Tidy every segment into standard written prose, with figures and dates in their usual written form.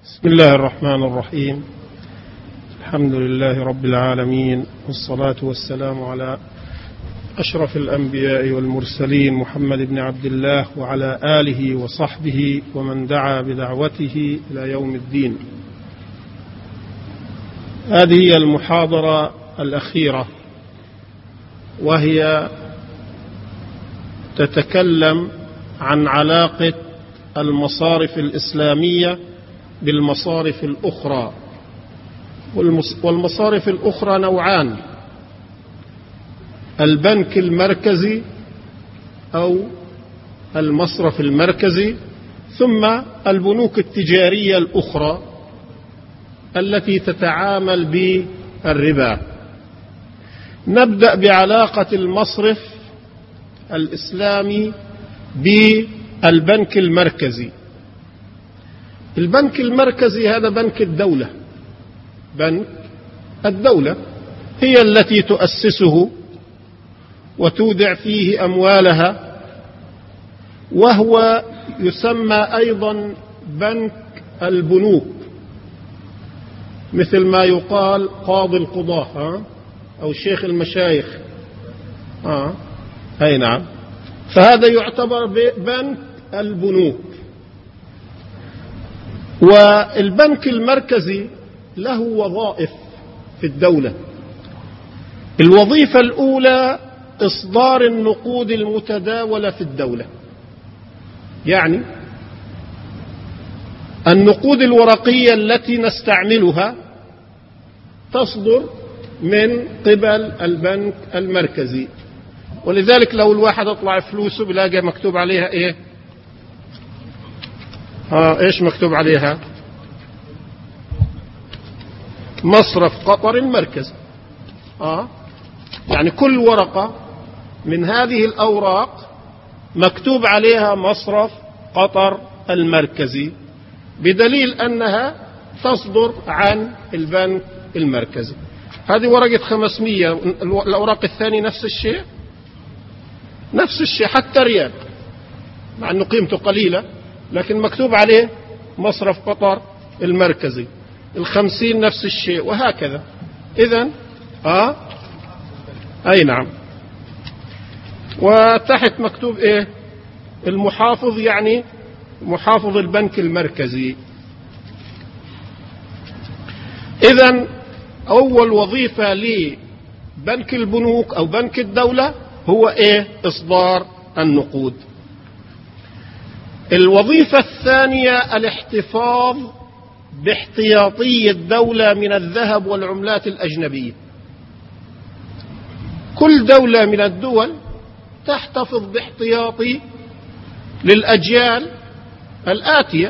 بسم الله الرحمن الرحيم. الحمد لله رب العالمين، والصلاة والسلام على أشرف الأنبياء والمرسلين محمد بن عبد الله وعلى آله وصحبه ومن دعا بدعوته إلى يوم الدين. هذه هي المحاضرة الأخيرة، وهي تتكلم عن علاقة المصارف الإسلامية بالمصارف الأخرى. والمصارف الأخرى نوعان: البنك المركزي أو المصرف المركزي، ثم البنوك التجارية الأخرى التي تتعامل بالربا. نبدأ بعلاقة المصرف الإسلامي بالبنك المركزي. البنك المركزي هذا بنك الدولة. بنك الدولة هي التي تؤسسه وتودع فيه أموالها، وهو يسمى أيضا بنك البنوك، مثل ما يقال قاضي القضاة أو شيخ المشايخ. أي نعم. فهذا يعتبر بنك البنوك. والبنك المركزي له وظائف في الدولة. الوظيفة الأولى إصدار النقود المتداولة في الدولة، يعني النقود الورقية التي نستعملها تصدر من قبل البنك المركزي. ولذلك لو الواحد اطلع فلوسه بلاقي مكتوب عليها ايه؟ ايش مكتوب عليها؟ مصرف قطر المركزي. يعني كل ورقة من هذه الأوراق مكتوب عليها مصرف قطر المركزي، بدليل أنها تصدر عن البنك المركزي. هذه ورقة 500. الأوراق الثانية نفس الشيء، نفس الشيء، حتى ريال، مع أنه قيمته قليلة لكن مكتوب عليه مصرف قطر المركزي. 50 نفس الشيء، وهكذا. إذن أي نعم. وتحت مكتوب إيه؟ المحافظ، يعني محافظ البنك المركزي. إذن أول وظيفة لبنك البنوك أو بنك الدولة هو إيه؟ إصدار النقود. الوظيفة الثانية الاحتفاظ باحتياطي الدولة من الذهب والعملات الأجنبية. كل دولة من الدول تحتفظ باحتياطي للأجيال الآتية.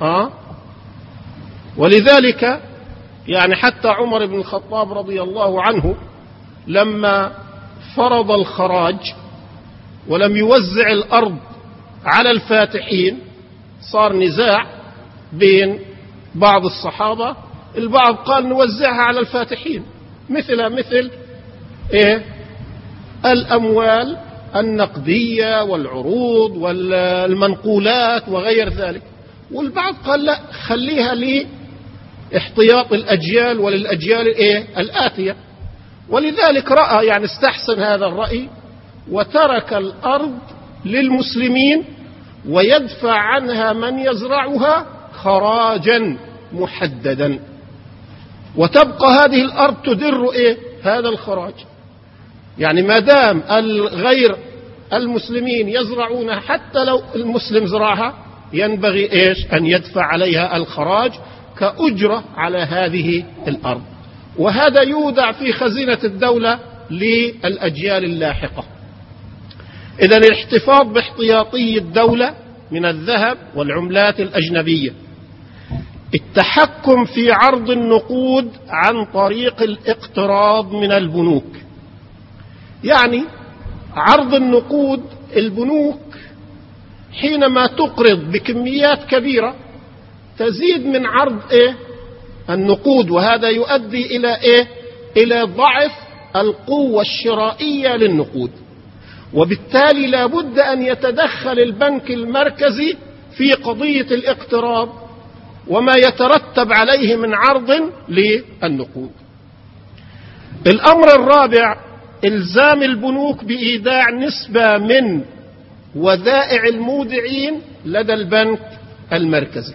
ولذلك يعني حتى عمر بن الخطاب رضي الله عنه لما فرض الخراج ولم يوزع الأرض على الفاتحين، صار نزاع بين بعض الصحابة. البعض قال نوزعها على الفاتحين، مثل إيه؟ الأموال النقدية والعروض والمنقولات وغير ذلك. والبعض قال لا، خليها لاحتياط الأجيال وللأجيال إيه؟ الآتية. ولذلك رأى، يعني استحسن هذا الرأي، وترك الأرض للمسلمين ويدفع عنها من يزرعها خراجا محددا، وتبقى هذه الأرض تدر إيه؟ هذا الخراج. يعني ما دام غير المسلمين يزرعونها، حتى لو المسلم زرعها ينبغي إيش؟ أن يدفع عليها الخراج كأجرة على هذه الأرض، وهذا يودع في خزينة الدولة للأجيال اللاحقة. إذن الاحتفاظ باحتياطي الدولة من الذهب والعملات الأجنبية. التحكم في عرض النقود عن طريق الاقتراض من البنوك، يعني عرض النقود. البنوك حينما تقرض بكميات كبيرة تزيد من عرض النقود، وهذا يؤدي إلى إلى ضعف القوة الشرائية للنقود. وبالتالي لا بد أن يتدخل البنك المركزي في قضية الاقتراض وما يترتب عليه من عرض للنقود. الأمر الرابع إلزام البنوك بإيداع نسبة من ودائع المودعين لدى البنك المركزي.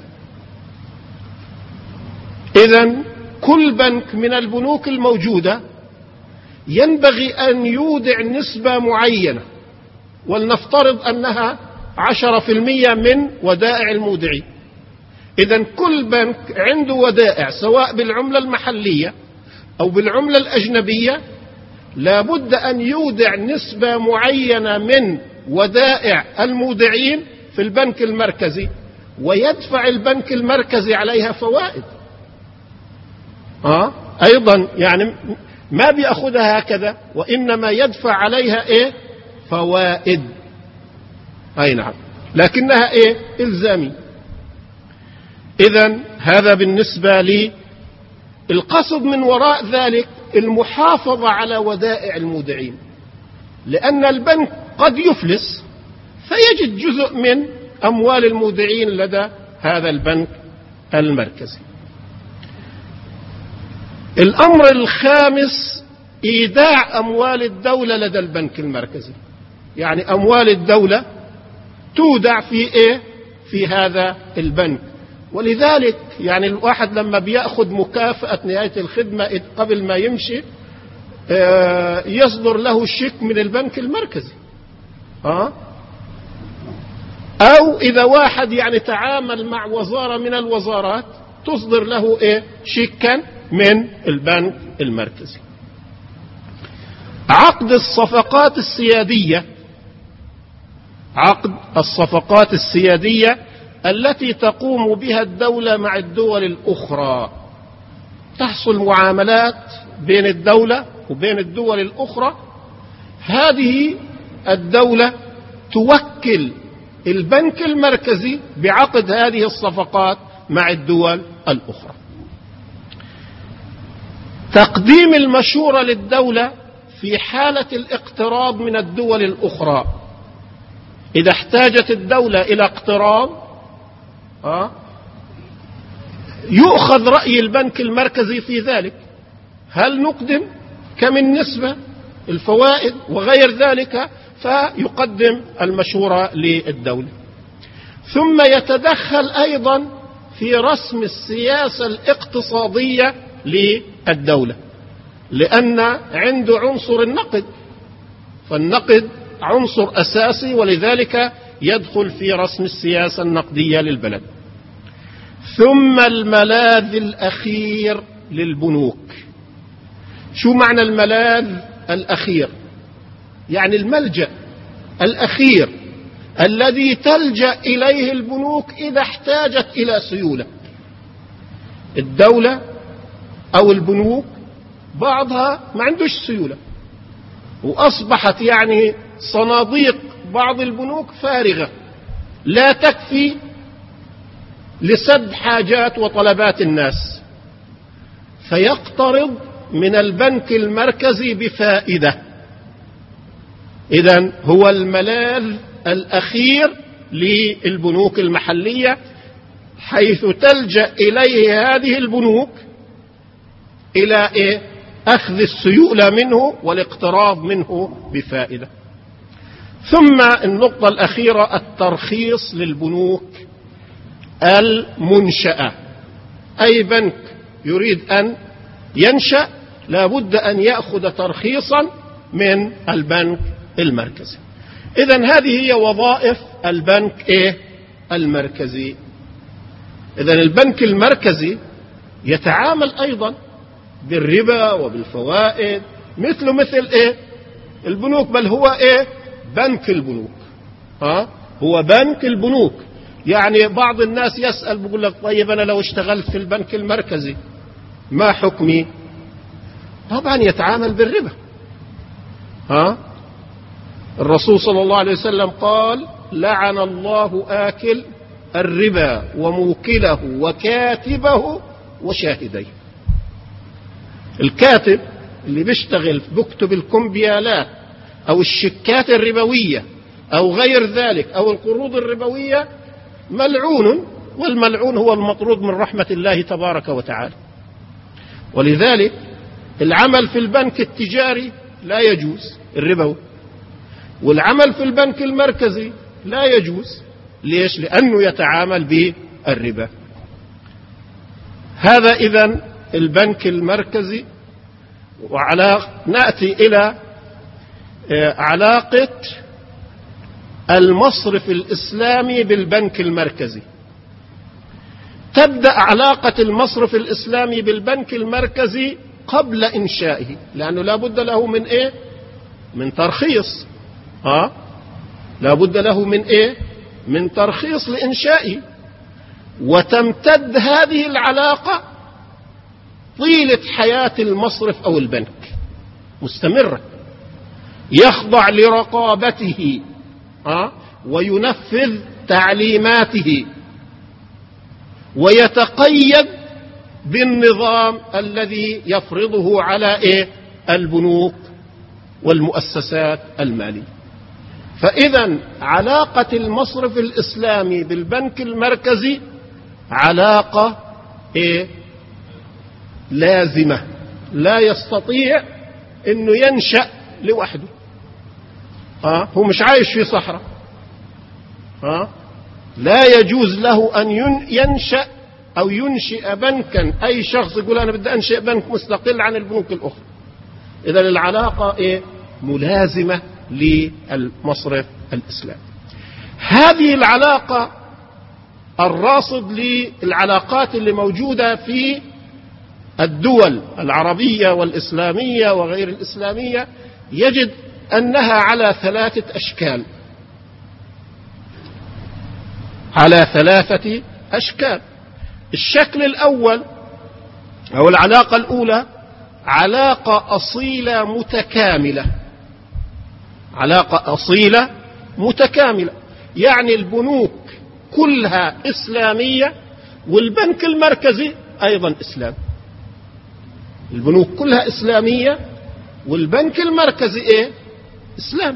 إذن كل بنك من البنوك الموجودة ينبغي أن يودع نسبة معينة، ولنفترض أنها 10% من ودائع المودعين. إذن كل بنك عنده ودائع سواء بالعملة المحلية أو بالعملة الأجنبية، لابد أن يودع نسبة معينة من ودائع المودعين في البنك المركزي، ويدفع البنك المركزي عليها فوائد. أيضا يعني ما بيأخذها هكذا، وإنما يدفع عليها فوائد. أي نعم، لكنها إلزامي. إذن هذا بالنسبة لي. القصد من وراء ذلك المحافظة على ودائع المودعين، لأن البنك قد يفلس فيجد جزء من أموال المودعين لدى هذا البنك المركزي. الأمر الخامس إيداع أموال الدولة لدى البنك المركزي، يعني أموال الدولة تودع في هذا البنك. ولذلك يعني الواحد لما بيأخذ مكافأة نهاية الخدمة قبل ما يمشي يصدر له شيك من البنك المركزي. أو إذا واحد يعني تعامل مع وزارة من الوزارات تصدر له شيكا من البنك المركزي. عقد الصفقات السيادية، عقد الصفقات السيادية التي تقوم بها الدولة مع الدول الأخرى. تحصل معاملات بين الدولة وبين الدول الأخرى، هذه الدولة توكل البنك المركزي بعقد هذه الصفقات مع الدول الأخرى. تقديم المشورة للدولة في حالة الاقتراض من الدول الأخرى. إذا احتاجت الدولة إلى اقتراض يؤخذ رأي البنك المركزي في ذلك، هل نقدم، كم النسبة، الفوائد وغير ذلك، فيقدم المشورة للدولة. ثم يتدخل أيضا في رسم السياسة الاقتصادية للدولة، لأن عنده عنصر النقد، فالنقد عنصر أساسي، ولذلك يدخل في رسم السياسة النقدية للبلد. ثم الملاذ الأخير للبنوك. شو معنى الملاذ الأخير؟ يعني الملجأ الأخير الذي تلجأ إليه البنوك إذا احتاجت إلى سيولة. الدولة أو البنوك بعضها ما عندوش سيولة، وأصبحت يعني صناديق بعض البنوك فارغة لا تكفي لسد حاجات وطلبات الناس، فيقترض من البنك المركزي بفائدة. إذن هو الملاذ الأخير للبنوك المحلية، حيث تلجأ إليه هذه البنوك إلى أخذ السيولة منه والاقتراض منه بفائدة. ثم النقطة الأخيرة الترخيص للبنوك المنشأة. أي بنك يريد أن ينشأ لابد أن يأخذ ترخيصا من البنك المركزي. إذن هذه هي وظائف البنك المركزي. إذن البنك المركزي يتعامل أيضا بالربا وبالفوائد مثل البنوك، بل هو بنك البنوك. هو بنك البنوك. يعني بعض الناس يسأل بيقول لك طيب أنا لو اشتغلت في البنك المركزي ما حكمي؟ طبعا يتعامل بالربا. الرسول صلى الله عليه وسلم قال لعن الله آكل الربا وموكله وكاتبه وشاهديه. الكاتب اللي بيشتغل بيكتب الكمبيالات أو الشيكات الربوية أو غير ذلك أو القروض الربوية ملعون والملعون هو المطرود من رحمة الله تبارك وتعالى. ولذلك العمل في البنك التجاري لا يجوز الربوي، والعمل في البنك المركزي لا يجوز. ليش؟ لأنه يتعامل بالربا. هذا إذن البنك المركزي. نأتي إلى علاقة المصرف الإسلامي بالبنك المركزي. تبدأ علاقة المصرف الإسلامي بالبنك المركزي قبل إنشائه، لأنه لا بد له من إيه؟ من ترخيص. لا بد له من إيه؟ من ترخيص لإنشائه. وتمتد هذه العلاقة طيلة حياة المصرف أو البنك مستمرة، يخضع لرقابته وينفذ تعليماته ويتقيد بالنظام الذي يفرضه على البنوك والمؤسسات المالية. فإذا علاقة المصرف الإسلامي بالبنك المركزي علاقة لازمة، لا يستطيع أنه ينشأ لوحده. هو مش عايش في صحراء. لا يجوز له أن ينشأ أو ينشئ بنكا. أي شخص يقول أنا بدي أنشئ بنك مستقل عن البنوك الأخرى. إذا العلاقة ملازمة للمصرف الإسلامي. هذه العلاقة الراصد للعلاقات اللي موجودة في الدول العربية والإسلامية وغير الإسلامية يجد أنها على 3 أشكال. على 3 أشكال. الشكل الأول أو العلاقة الأولى علاقة أصيلة متكاملة. علاقة أصيلة متكاملة، يعني البنوك كلها إسلامية والبنك المركزي أيضا إسلامي. البنوك كلها إسلامية والبنك المركزي إسلام،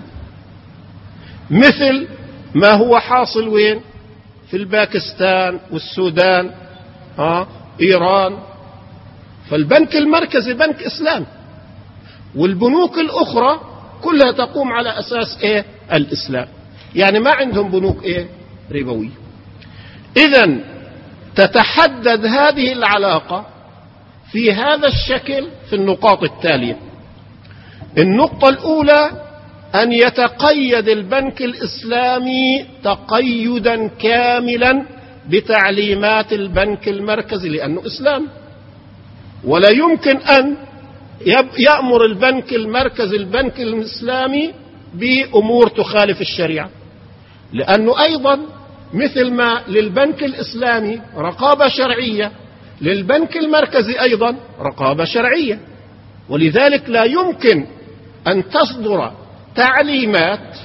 مثل ما هو حاصل وين؟ في الباكستان والسودان إيران. فالبنك المركزي بنك إسلام، والبنوك الأخرى كلها تقوم على أساس الإسلام، يعني ما عندهم بنوك ربوية. إذن تتحدد هذه العلاقة في هذا الشكل في النقاط التالية. النقطة الأولى أن يتقيد البنك الإسلامي تقيدا كاملا بتعليمات البنك المركزي لأنه إسلام، ولا يمكن أن يأمر البنك المركزي البنك الإسلامي بأمور تخالف الشريعة، لأنه أيضا مثل ما للبنك الإسلامي رقابة شرعية للبنك المركزي أيضا رقابة شرعية. ولذلك لا يمكن أن تصدر تعليمات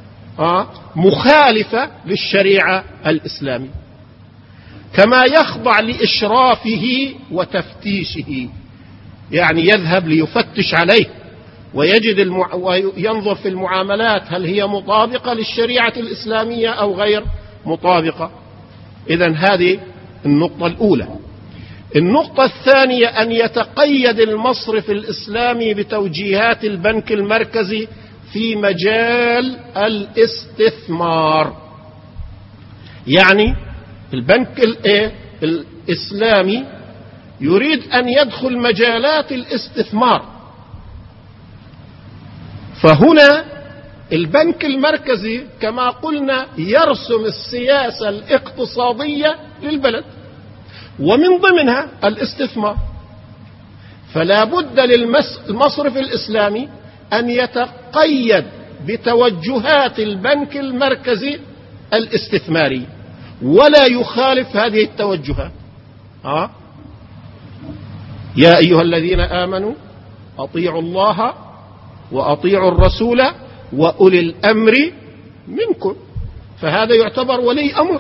مخالفة للشريعة الإسلامية، كما يخضع لإشرافه وتفتيشه، يعني يذهب ليفتش عليه ويجد وينظر في المعاملات هل هي مطابقة للشريعة الإسلامية أو غير مطابقة. إذن هذه النقطة الأولى. النقطة الثانية أن يتقيد المصرف الإسلامي بتوجيهات البنك المركزي في مجال الاستثمار، يعني البنك الإسلامي يريد أن يدخل مجالات الاستثمار، فهنا البنك المركزي كما قلنا يرسم السياسة الاقتصادية للبلد ومن ضمنها الاستثمار. فلا بد للمصرف الإسلامي أن يتقيد بتوجهات البنك المركزي الاستثماري ولا يخالف هذه التوجهات. يا أيها الذين آمنوا أطيعوا الله وأطيعوا الرسول وأولي الأمر منكم. فهذا يعتبر ولي أمر،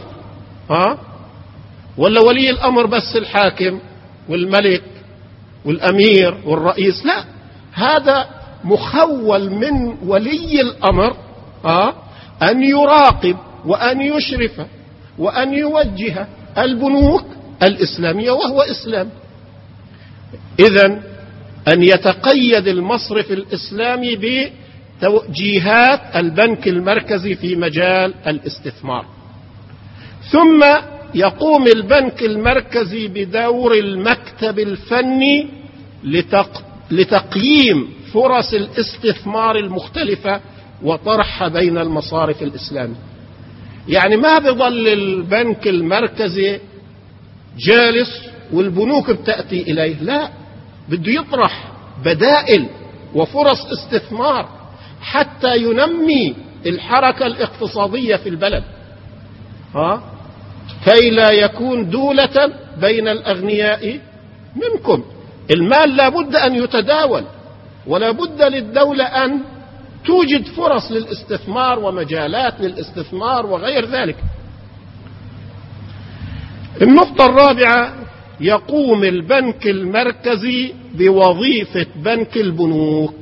ولا ولي الأمر بس الحاكم والملك والأمير والرئيس؟ لا، هذا مخول من ولي الأمر أن يراقب وأن يشرف وأن يوجه البنوك الإسلامية وهو إسلام. إذن أن يتقيد المصرف الإسلامي بتوجيهات البنك المركزي في مجال الاستثمار، ثم يقوم البنك المركزي بدور المكتب الفني لتقييم فرص الاستثمار المختلفة وطرحها بين المصارف الإسلامية. يعني ما بيظل البنك المركزي جالس والبنوك بتأتي إليه، لا، بده يطرح بدائل وفرص استثمار حتى ينمي الحركة الاقتصادية في البلد، كي لا يكون دولة بين الأغنياء منكم. المال لا بد أن يتداول، ولا بد للدولة أن توجد فرص للاستثمار ومجالات للاستثمار وغير ذلك. النقطة الرابعة، يقوم البنك المركزي بوظيفة بنك البنوك،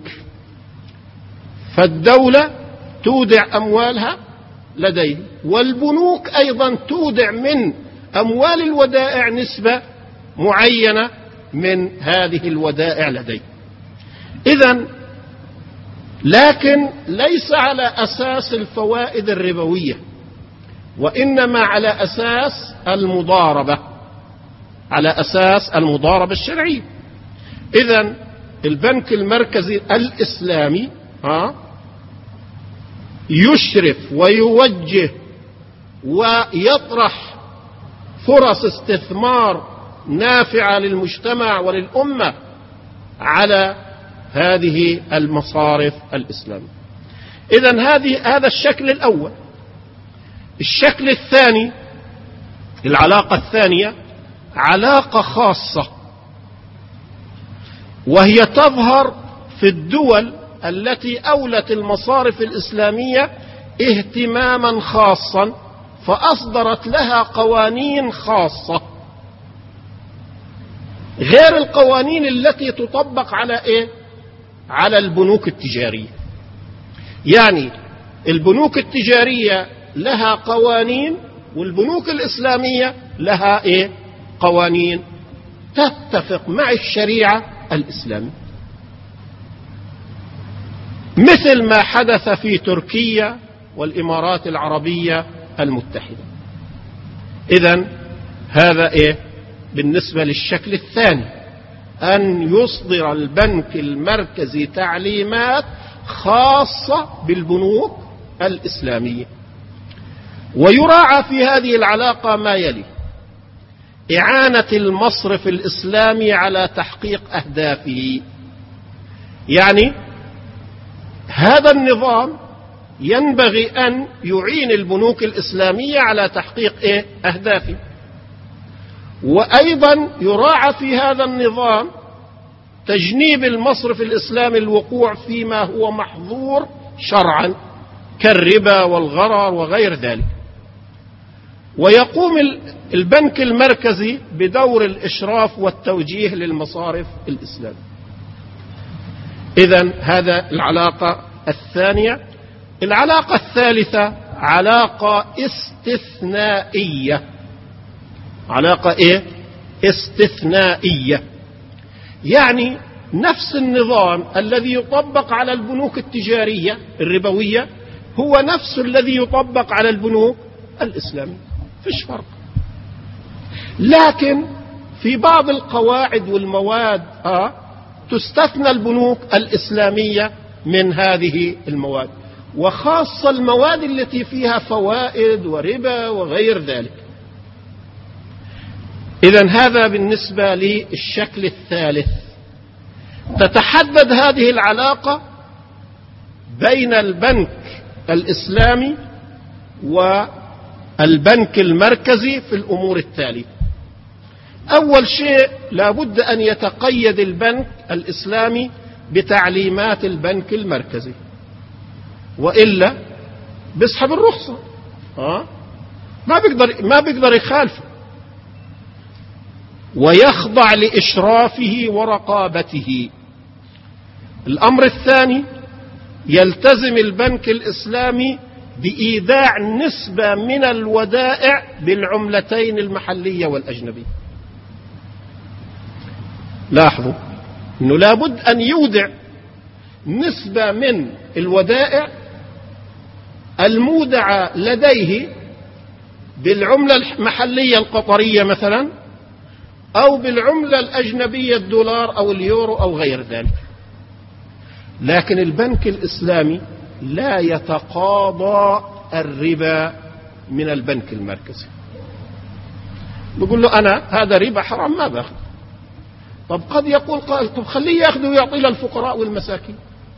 فالدولة تودع أموالها لديه، والبنوك أيضا تودع من أموال الودائع نسبة معينة من هذه الودائع لديه. إذن لكن ليس على أساس الفوائد الربوية، وإنما على أساس المضاربة، على أساس المضاربة الشرعية. إذن البنك المركزي الإسلامي يشرف ويوجه ويطرح فرص استثمار نافعة للمجتمع وللأمة على هذه المصارف الإسلامية. إذن هذا الشكل الأول. الشكل الثاني، العلاقة الثانية، علاقة خاصة، وهي تظهر في الدول التي أولت المصارف الإسلامية اهتماما خاصا فأصدرت لها قوانين خاصة غير القوانين التي تطبق على على البنوك التجارية. يعني البنوك التجارية لها قوانين، والبنوك الإسلامية لها قوانين تتفق مع الشريعة الإسلامية، مثل ما حدث في تركيا والإمارات العربية المتحدة. إذن هذا بالنسبة للشكل الثاني، أن يصدر البنك المركزي تعليمات خاصة بالبنوك الإسلامية. ويراعى في هذه العلاقة ما يلي: إعانة المصرف الإسلامي على تحقيق أهدافه. يعني هذا النظام ينبغي أن يعين البنوك الإسلامية على تحقيق أهدافه. وأيضا يراعى في هذا النظام تجنيب المصرف الإسلامي الوقوع فيما هو محظور شرعا كالربا والغرر وغير ذلك. ويقوم البنك المركزي بدور الإشراف والتوجيه للمصارف الإسلامية. إذن هذا العلاقة الثانية. العلاقة الثالثة علاقة استثنائية. علاقة استثنائية، يعني نفس النظام الذي يطبق على البنوك التجارية الربوية هو نفس الذي يطبق على البنوك الإسلامية، فيش فرق. لكن في بعض القواعد والمواد تستثنى البنوك الإسلامية من هذه المواد، وخاصة المواد التي فيها فوائد وربا وغير ذلك. إذن هذا بالنسبة للشكل الثالث. تتحدد هذه العلاقة بين البنك الإسلامي والبنك المركزي في الأمور التالية. أول شيء، لا بد أن يتقيد البنك الإسلامي بتعليمات البنك المركزي، وإلا بيسحب الرخصة، ما بيقدر يخالفه، ويخضع لإشرافه ورقابته. الأمر الثاني، يلتزم البنك الإسلامي بإيداع نسبة من الودائع بالعملتين المحلية والأجنبية. لاحظوا أنه لابد أن يودع نسبة من الودائع المودعة لديه بالعملة المحلية القطرية مثلا، أو بالعملة الأجنبية الدولار أو اليورو أو غير ذلك. لكن البنك الإسلامي لا يتقاضى الربا من البنك المركزي. بيقول له أنا هذا ربا حرام ما باخذ. طب قد يقول قائل طب خليه ياخذه ويعطي للفقراء والمساكين.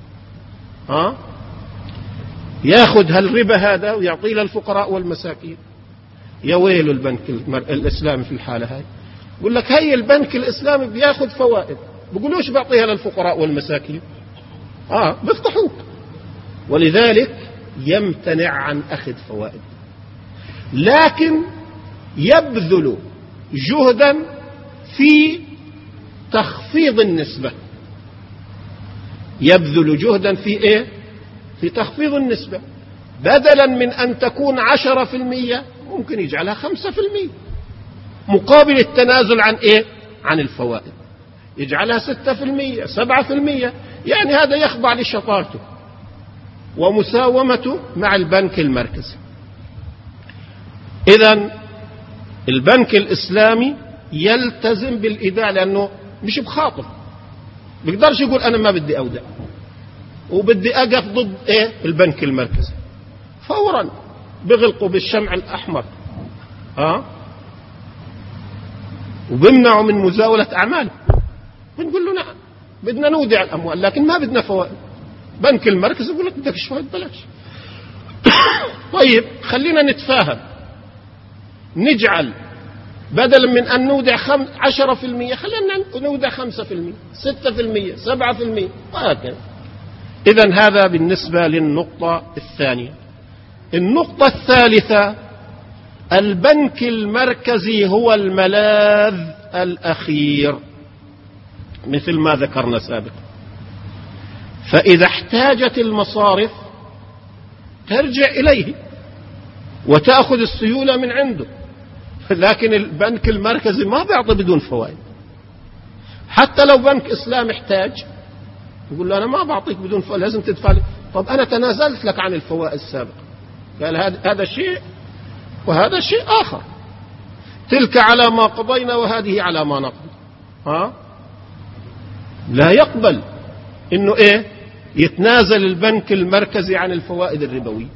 ياخذ هالربا هذا ويعطي للفقراء والمساكين. يا ويل البنك الإسلامي في الحالة هاي. يقول لك هي البنك الإسلامي بياخذ فوائد، بيقولوش بعطيها للفقراء والمساكين. بيفضحوك. ولذلك يمتنع عن أخذ فوائد، لكن يبذل جهدا في تخفيض النسبة. يبذل جهدا في إيه؟ في تخفيض النسبة. بدلا من أن تكون 10% ممكن يجعلها 5%، مقابل التنازل عن إيه؟ عن الفوائد. يجعلها 6%، 7%. يعني هذا يخضع لشطارته ومساومته مع البنك المركزي. إذن البنك الإسلامي يلتزم بالإيداع، لأنه مش بخاطر، بيقدرش يقول أنا ما بدي أودع وبدي أقف ضد إيه؟ البنك المركزي. فورا بغلقوا بالشمع الأحمر وبمنعوا من مزاولة أعماله. بنقول له نعم بدنا نودع الأموال لكن ما بدنا فوائد. بنك المركز يقول لك بدك شوية بلاش. طيب خلينا نتفاهم، نجعل بدلا من أن نودع 10% خلينا نودع 5%، 6%، 7%، وهكذا. إذن هذا بالنسبة للنقطة الثانية. النقطة الثالثة: البنك المركزي هو الملاذ الأخير مثل ما ذكرنا سابقا. فإذا احتاجت المصارف ترجع إليه وتأخذ السيولة من عنده. لكن البنك المركزي ما بيعطي بدون فوائد. حتى لو بنك إسلام احتاج يقول له أنا ما بعطيك بدون فوائد، لازم تدفع لي. طب أنا تنازلت لك عن الفوائد السابقة. قال هذا شيء وهذا شيء آخر. تلك على ما قضينا وهذه على ما نقضي. لا يقبل إنه يتنازل البنك المركزي عن الفوائد الربوية.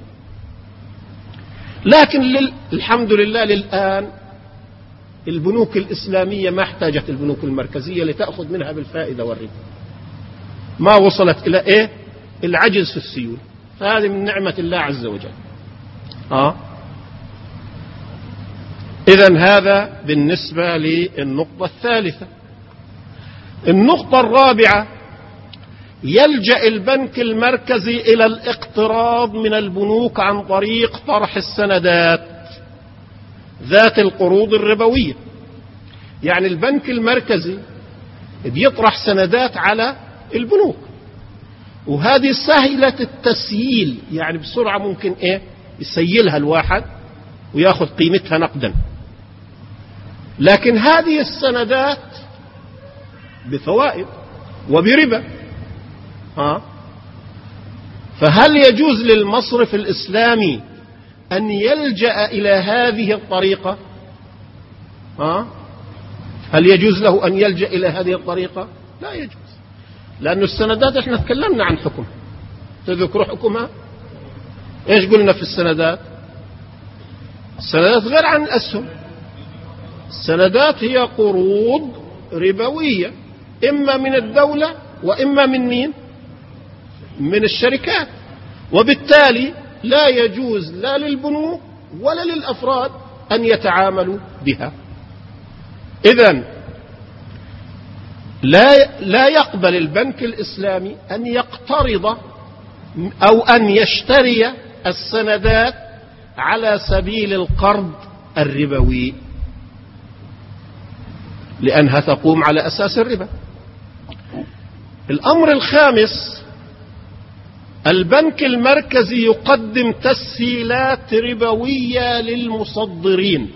لكن الحمد لله للآن البنوك الإسلامية ما احتاجت البنوك المركزية لتأخذ منها بالفائدة والربا. ما وصلت إلى العجز في السيولة. فهذه من نعمة الله عز وجل. إذن هذا بالنسبة للنقطة الثالثة. النقطة الرابعة: يلجأ البنك المركزي إلى الاقتراض من البنوك عن طريق طرح السندات ذات القروض الربوية. يعني البنك المركزي بيطرح سندات على البنوك، وهذه سهلة التسييل، يعني بسرعة ممكن يسيلها الواحد ويأخذ قيمتها نقدا. لكن هذه السندات بفوائد وبربا. فهل يجوز للمصرف الإسلامي أن يلجأ إلى هذه الطريقة؟ هل يجوز له أن يلجأ إلى هذه الطريقة؟ لا يجوز، لأن السندات احنا تكلمنا عن حكم. تذكروا حكمها؟ ايش قلنا في السندات؟ السندات غير عن الأسهم. السندات هي قروض ربوية، إما من الدولة وإما من مين؟ من الشركات. وبالتالي لا يجوز لا للبنوك ولا للأفراد أن يتعاملوا بها. إذن لا يقبل البنك الإسلامي أن يقترض أو أن يشتري السندات على سبيل القرض الربوي، لأنها تقوم على أساس الربا. الأمر الخامس: البنك المركزي يقدم تسهيلات ربوية للمصدرين،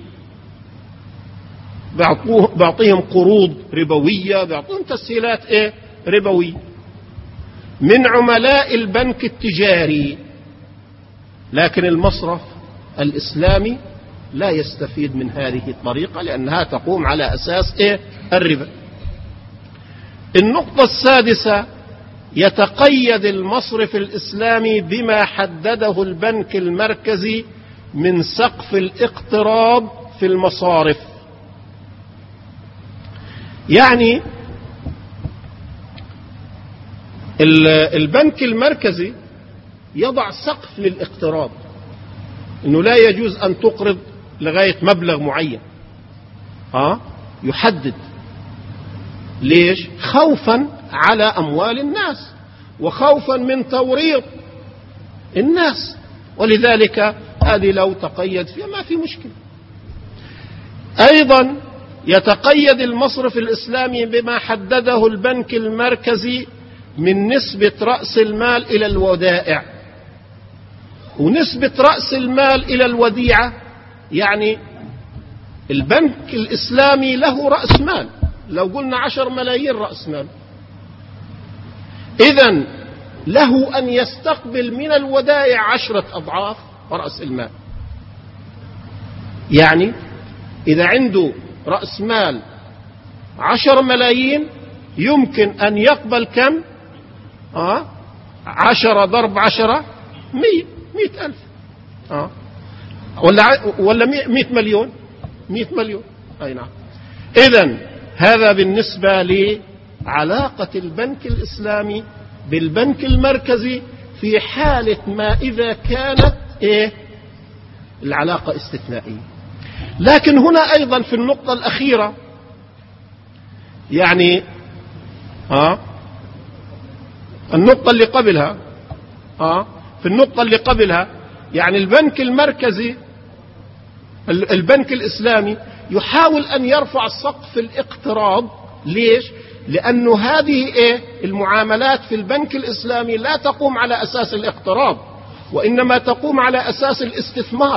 بعطيهم قروض ربوية، بعطيهم تسهيلات ربوية من عملاء البنك التجاري. لكن المصرف الإسلامي لا يستفيد من هذه الطريقة لأنها تقوم على أساس الربا. النقطة السادسة: يتقيد المصرف الإسلامي بما حدده البنك المركزي من سقف الاقتراض في المصارف. يعني البنك المركزي يضع سقف للاقتراض، انه لا يجوز ان تقرض لغاية مبلغ معين، يحدد. ليش؟ خوفا على اموال الناس وخوفا من توريط الناس، ولذلك هذه لو تقيد فيها ما في مشكلة. ايضا يتقيد المصرف الإسلامي بما حدده البنك المركزي من نسبة رأس المال إلى الودائع. ونسبة رأس المال إلى الوديعة يعني البنك الإسلامي له رأس مال، لو قلنا 10 ملايين رأس مال، إذن له أن يستقبل من الودائع 10 أضعاف رأس المال. يعني إذا عنده رأس مال 10 ملايين يمكن أن يقبل كم؟ 10 ضرب 10 100 ألف، ولا 100 مليون، 100 مليون. أي نعم. إذن هذا بالنسبة لعلاقة البنك الإسلامي بالبنك المركزي في حالة ما إذا كانت العلاقة استثنائية. لكن هنا أيضا في النقطة الأخيرة يعني النقطة اللي قبلها في النقطة اللي قبلها يعني البنك المركزي البنك الإسلامي يحاول أن يرفع سقف الاقتراض. ليش؟ لأنه هذه المعاملات في البنك الإسلامي لا تقوم على أساس الاقتراض، وإنما تقوم على أساس الاستثمار.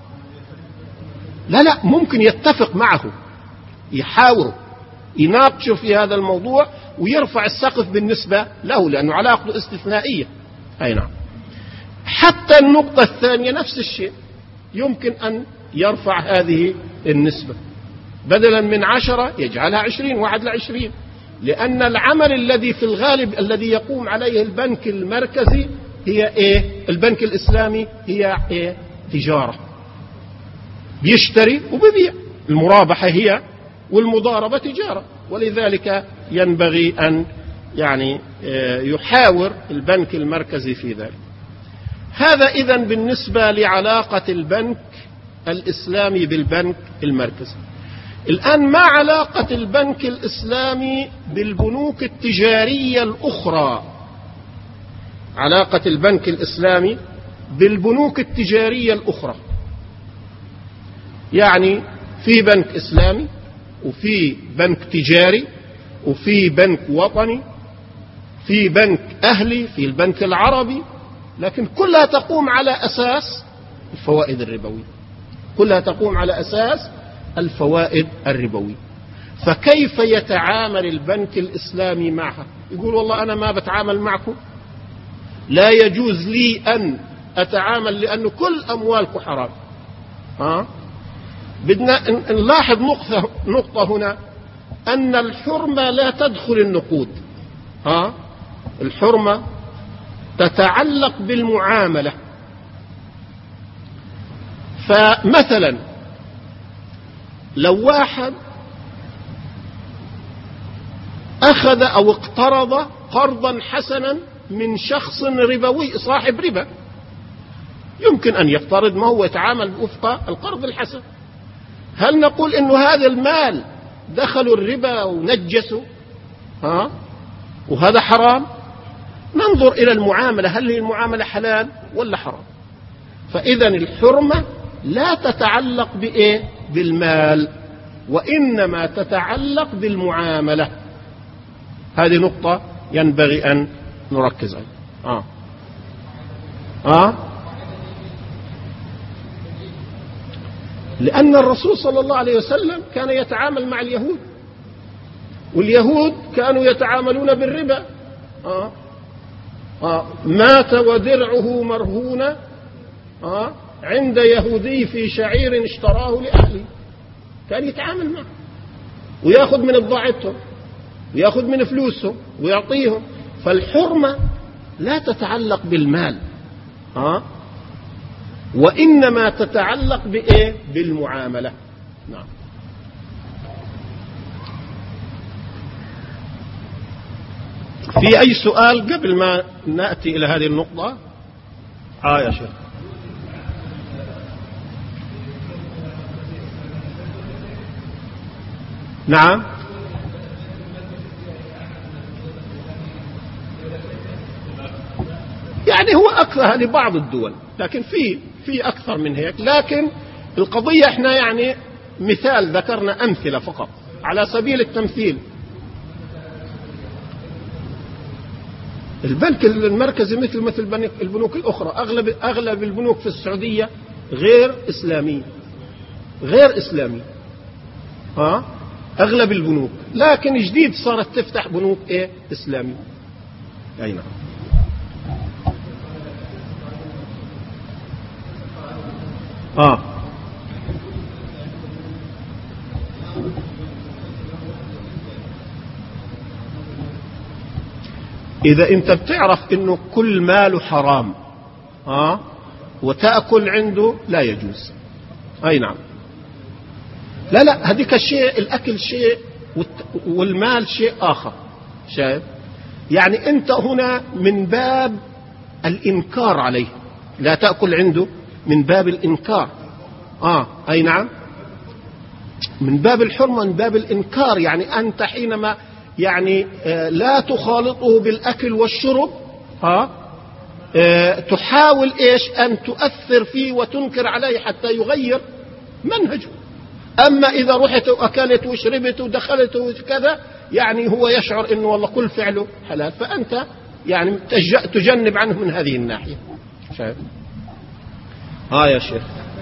لا ممكن يتفق معه، يحاوروا، يناقشوا في هذا الموضوع ويرفع السقف بالنسبة له لأنه علاقته استثنائية. أي نعم. حتى النقطة الثانية نفس الشيء، يمكن أن يرفع هذه النسبة بدلا من 10 يجعلها 20، 1 ل20، لأن العمل الذي في الغالب الذي يقوم عليه البنك المركزي هي البنك الإسلامي هي تجارة، بيشتري وبيبيع، المرابحة هي والمضاربة تجارة، ولذلك ينبغي أن يعني يحاور البنك المركزي في ذلك. هذا إذن بالنسبة لعلاقة البنك الإسلامي بالبنك المركزي. الآن ما علاقة البنك الإسلامي بالبنوك التجارية الأخرى؟ علاقة البنك الإسلامي بالبنوك التجارية الأخرى، يعني في بنك إسلامي وفي بنك تجاري وفي بنك وطني، في بنك أهلي، في البنك العربي، لكن كلها تقوم على أساس الفوائد الربوية، كلها تقوم على أساس الفوائد الربوية. فكيف يتعامل البنك الإسلامي معها؟ يقول والله أنا ما بتعامل معكم، لا يجوز لي أن أتعامل لأنه كل أموالكم حرام. بدنا نلاحظ نقطة هنا، أن الحرمة لا تدخل النقود. الحرمة تتعلق بالمعاملة. فمثلا لو واحد أخذ أو اقترض قرضا حسنا من شخص ربوي صاحب ربا، يمكن أن يقترض ما هو يتعامل وفق القرض الحسن، هل نقول إنه هذا المال دخلوا الربا ونجسوا وهذا حرام؟ ننظر إلى المعاملة، هل هي المعاملة حلال ولا حرام؟ فإذا الحرمة لا تتعلق بالمال، وإنما تتعلق بالمعاملة. هذه نقطة ينبغي أن نركز عليها. لأن الرسول صلى الله عليه وسلم كان يتعامل مع اليهود، واليهود كانوا يتعاملون بالربا. مات ودرعه مرهونة عند يهودي في شعير اشتراه لأهله، كان يتعامل معه ويأخذ من بضاعتهم ويأخذ من فلوسهم ويعطيهم. فالحرمة لا تتعلق بالمال، وإنما تتعلق بإيه؟ بالمعاملة. نعم. في أي سؤال قبل ما نأتي إلى هذه النقطة؟ يا شيخ. نعم. يعني هو أكثر لبعض الدول، لكن في أكثر من هيك. لكن القضية احنا يعني مثال، ذكرنا أمثلة فقط على سبيل التمثيل. البنك المركزي مثل البنوك الأخرى، أغلب البنوك في السعودية غير إسلامية، أغلب البنوك، لكن جديد صارت تفتح بنوك إسلامية. أي نعم. إذا أنت بتعرف إنه كل ماله حرام وتأكل عنده لا يجوز. أي نعم. لا هذيك الشيء، الأكل شيء والمال شيء آخر. شايف؟ يعني أنت هنا من باب الإنكار عليه، لا تأكل عنده من باب الإنكار. أي نعم. من باب الحرمة، من باب الإنكار. يعني أنت حينما يعني لا تخالطه بالأكل والشرب تحاول أن تؤثر فيه وتنكر عليه حتى يغير منهجه. أما إذا رحت وأكلت وشربت ودخلت وكذا، يعني هو يشعر إنه والله كل فعله حلال، فأنت يعني تجنب عنه من هذه الناحية. شايف؟ يا شيخ.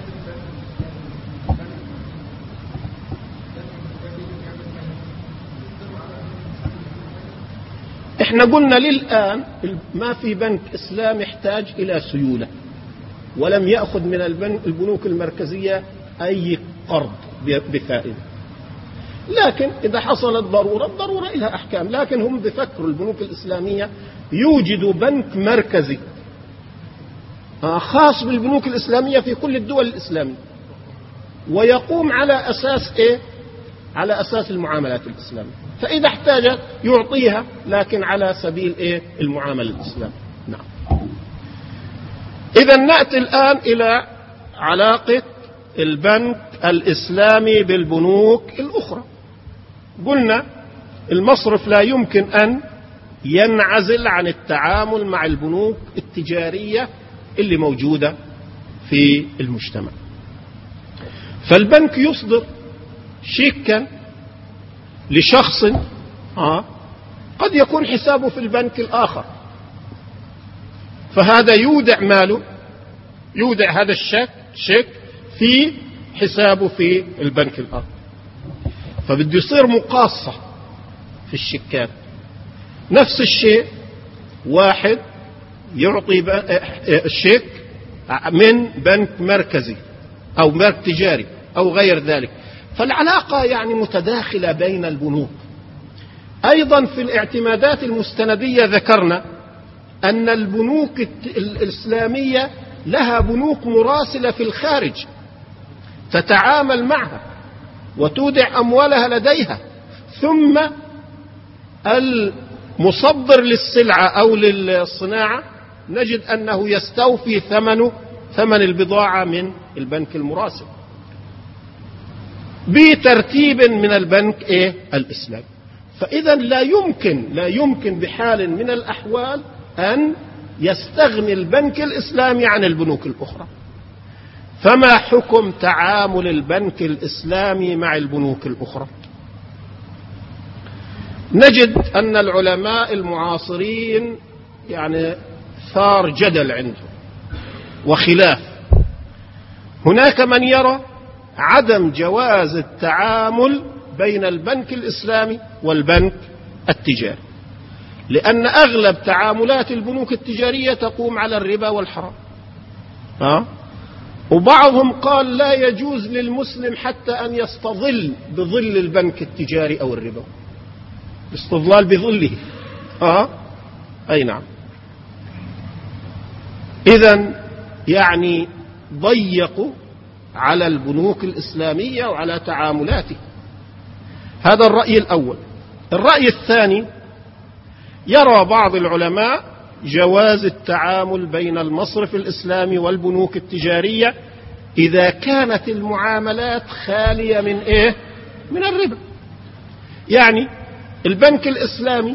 احنا قلنا للآن ما في بنك إسلام يحتاج إلى سيولة، ولم يأخذ من البنوك المركزية أي قرض بفائدة. لكن إذا حصلت ضرورة، الضرورة لها أحكام. لكن هم بفكروا البنوك الإسلامية يوجدوا بنك مركزي خاص بالبنوك الإسلامية في كل الدول الإسلامية، ويقوم على أساس على أساس المعاملات الإسلامية. فإذا احتاجت يعطيها، لكن على سبيل المعاملة الإسلامية. نعم. إذا نأتي الآن إلى علاقة البنك الإسلامي بالبنوك الأخرى. قلنا المصرف لا يمكن أن ينعزل عن التعامل مع البنوك التجارية اللي موجودة في المجتمع. فالبنك يصدر شيكا لشخص قد يكون حسابه في البنك الآخر، فهذا يودع ماله، يودع هذا الشيك في حسابه في البنك الآخر، فبده يصير مقاصة في الشيكات. نفس الشيء، واحد يعطي الشيك من بنك مركزي أو بنك تجاري أو غير ذلك، فالعلاقة يعني متداخلة بين البنوك. أيضا في الاعتمادات المستندية ذكرنا أن البنوك الإسلامية لها بنوك مراسلة في الخارج تتعامل معها وتودع أموالها لديها، ثم المصدر للسلعة أو للصناعة نجد أنه يستوفي ثمن البضاعة من البنك المراسل بترتيب من البنك الإسلامي. فإذا لا يمكن بحال من الأحوال أن يستغني البنك الإسلامي عن البنوك الأخرى. فما حكم تعامل البنك الإسلامي مع البنوك الأخرى؟ نجد أن العلماء المعاصرين يعني ثار جدل عندهم وخلاف. هناك من يرى عدم جواز التعامل بين البنك الإسلامي والبنك التجاري، لأن أغلب تعاملات البنوك التجارية تقوم على الربا والحرام. وبعضهم قال لا يجوز للمسلم حتى أن يستظل بظل البنك التجاري أو الربا، استظلال بظله. أي نعم. إذن يعني ضيقوا على البنوك الإسلامية وعلى تعاملاته. هذا الرأي الأول. الرأي الثاني، يرى بعض العلماء جواز التعامل بين المصرف الإسلامي والبنوك التجارية إذا كانت المعاملات خالية من من الربا. يعني البنك الإسلامي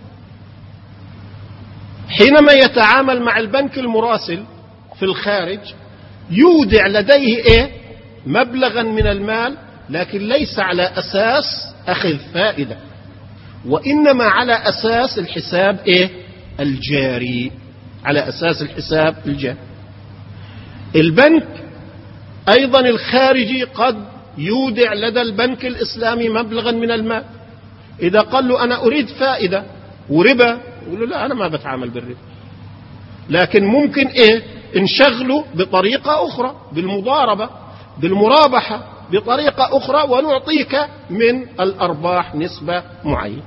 حينما يتعامل مع البنك المراسل في الخارج يودع لديه مبلغا من المال، لكن ليس على أساس أخذ فائدة، وإنما على أساس الحساب الجاري، على أساس الحساب الجاري. البنك أيضا الخارجي قد يودع لدى البنك الإسلامي مبلغا من المال، إذا قال له أنا أريد فائدة وربا يقول له لا أنا ما بتعامل بالربا، لكن ممكن نشغله بطريقة أخرى، بالمضاربة بالمرابحة بطريقة أخرى، ونعطيك من الأرباح نسبة معينة.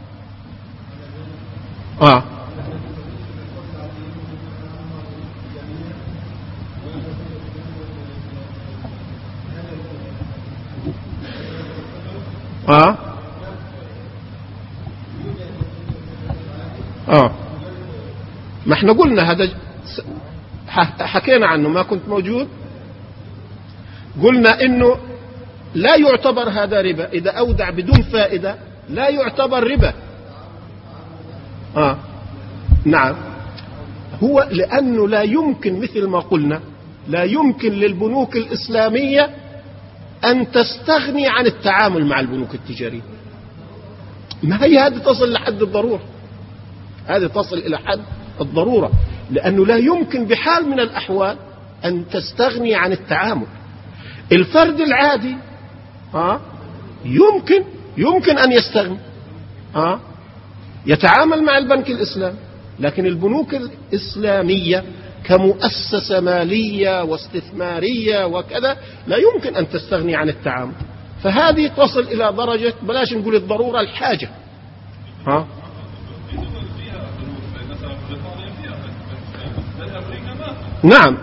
ما احنا قلنا هذا، حكينا عنه، ما كنت موجود. قلنا انه لا يعتبر هذا ربا، اذا اودع بدون فائدة لا يعتبر ربا. نعم. هو لانه لا يمكن، مثل ما قلنا، لا يمكن للبنوك الإسلامية ان تستغني عن التعامل مع البنوك التجارية. ما هي هذه تصل لحد الضرورة، هذه تصل الى حد الضرورة، لأنه لا يمكن بحال من الأحوال أن تستغني عن التعامل. الفرد العادي يمكن أن يستغني، يتعامل مع البنك الإسلامي، لكن البنوك الإسلامية كمؤسسة مالية واستثمارية وكذا لا يمكن أن تستغني عن التعامل. فهذه تصل إلى درجة، بلاش نقول الضرورة، الحاجة. نعم.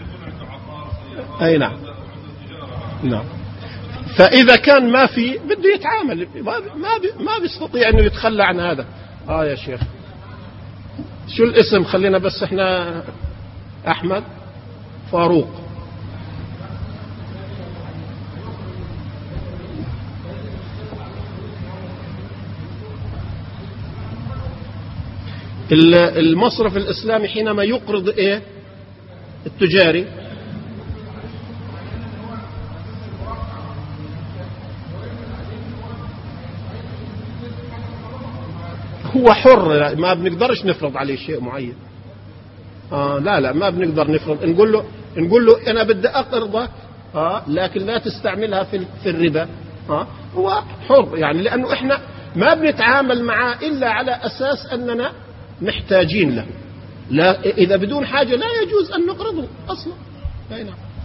أي نعم. نعم. فإذا كان ما في بده يتعامل، ما بيستطيع أنه يتخلى عن هذا. يا شيخ شو الاسم؟ خلينا بس احنا أحمد فاروق. المصرف الإسلامي حينما يقرض التجاري هو حر، ما بنقدرش نفرض عليه شيء معين. لا ما بنقدر نفرض، نقول له أنا بدي أقرضك لكن لا تستعملها في الربا. هو حر، يعني لأنه إحنا ما بنتعامل معه إلا على أساس أننا محتاجين له. لا، إذا بدون حاجة لا يجوز أن نقرضه أصلا. نعم.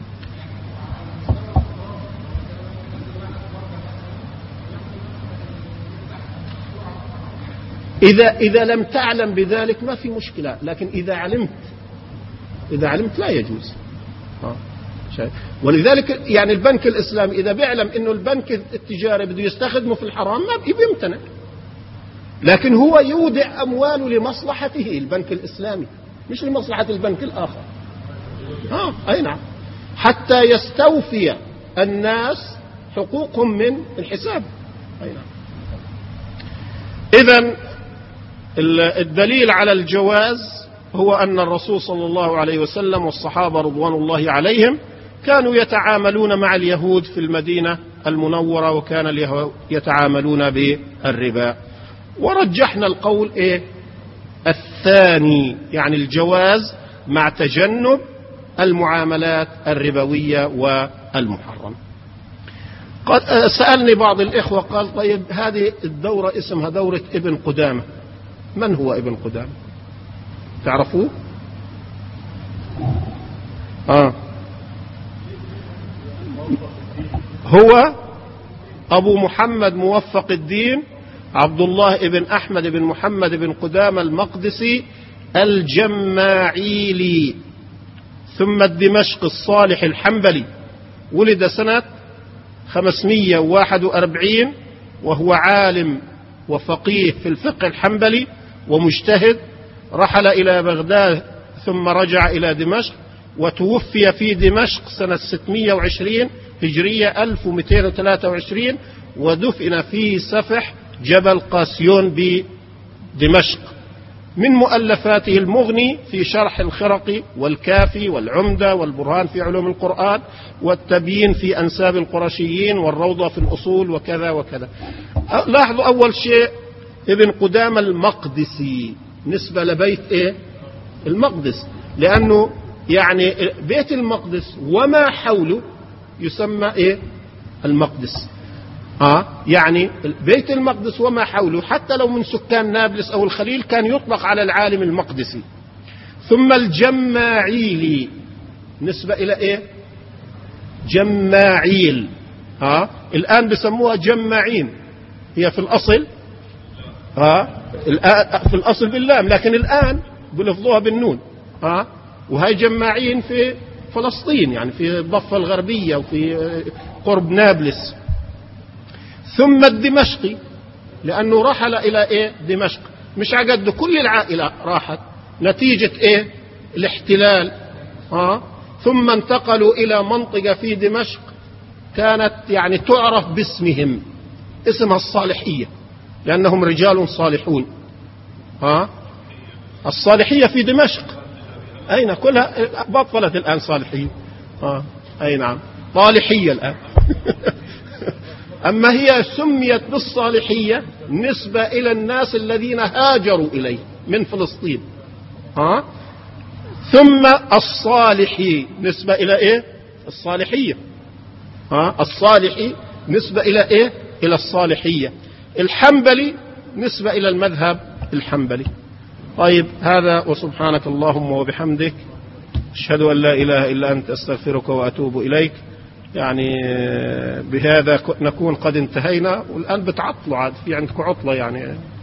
إذا لم تعلم بذلك ما في مشكلة، لكن إذا علمت لا يجوز. ولذلك يعني البنك الإسلامي إذا بيعلم إنه البنك التجاري بده يستخدمه في الحرام ما بيمتنع، لكن هو يودع أمواله لمصلحته البنك الإسلامي، مش لمصلحة البنك الآخر. أي نعم، حتى يستوفي الناس حقوقهم من الحساب. أي نعم. إذن الدليل على الجواز هو أن الرسول صلى الله عليه وسلم والصحابة رضوان الله عليهم كانوا يتعاملون مع اليهود في المدينة المنورة، وكان اليهود يتعاملون بالربا. ورجحنا القول الثاني، يعني الجواز مع تجنب المعاملات الربوية والمحرمة. قد سألني بعض الإخوة قال طيب هذه الدورة اسمها دورة ابن قدامة، من هو ابن قدامة؟ تعرفوه؟ هو أبو محمد موفق الدين عبد الله بن أحمد بن محمد بن قدامة المقدسي الجماعيلي، ثم الدمشق الصالح الحنبلي، ولد سنة 541 وهو عالم وفقيه في الفقه الحنبلي ومجتهد. رحل إلى بغداد ثم رجع إلى دمشق، وتوفي في دمشق سنة 620 هجرية 1223، ودفن في سفح جبل قاسيون بدمشق. من مؤلفاته المغني في شرح الخرقي والكافي والعمدة والبرهان في علوم القرآن والتبيين في أنساب القرشيين والروضة في الأصول وكذا وكذا. لاحظوا أول شيء ابن قدامة المقدسي نسبة لبيت المقدس، لأنه يعني بيت المقدس وما حوله يسمى المقدس. يعني بيت المقدس وما حوله حتى لو من سكان نابلس أو الخليل كان يطلق على العالم المقدسي. ثم الجماعيلي نسبة إلى جماعيل. الآن بسموها جماعين، هي في الأصل في الأصل باللام، لكن الآن بلفظوها بالنون. وهي جماعين في فلسطين، يعني في الضفة الغربية وفي قرب نابلس. ثم الدمشقي لأنه رحل إلى دمشق، مش عقد كل العائلة راحت نتيجة الاحتلال. ثم انتقلوا إلى منطقة في دمشق كانت يعني تعرف باسمهم، اسمها الصالحية، لأنهم رجال صالحون. الصالحية في دمشق أين كلها بطلت الآن صالحية. أي نعم صالحية الآن. أما هي سميت بالصالحية نسبة إلى الناس الذين هاجروا إليه من فلسطين. ثم الصالحي نسبة إلى الصالحية. الصالحي نسبة إلى إلى الصالحية. الحنبلي نسبة إلى المذهب الحنبلي. طيب هذا، وسبحانك اللهم وبحمدك أشهد أن لا إله إلا أنت أستغفرك وأتوب إليك. يعني بهذا نكون قد انتهينا، والآن بتعطلوا عاد، في عندكم عطلة يعني.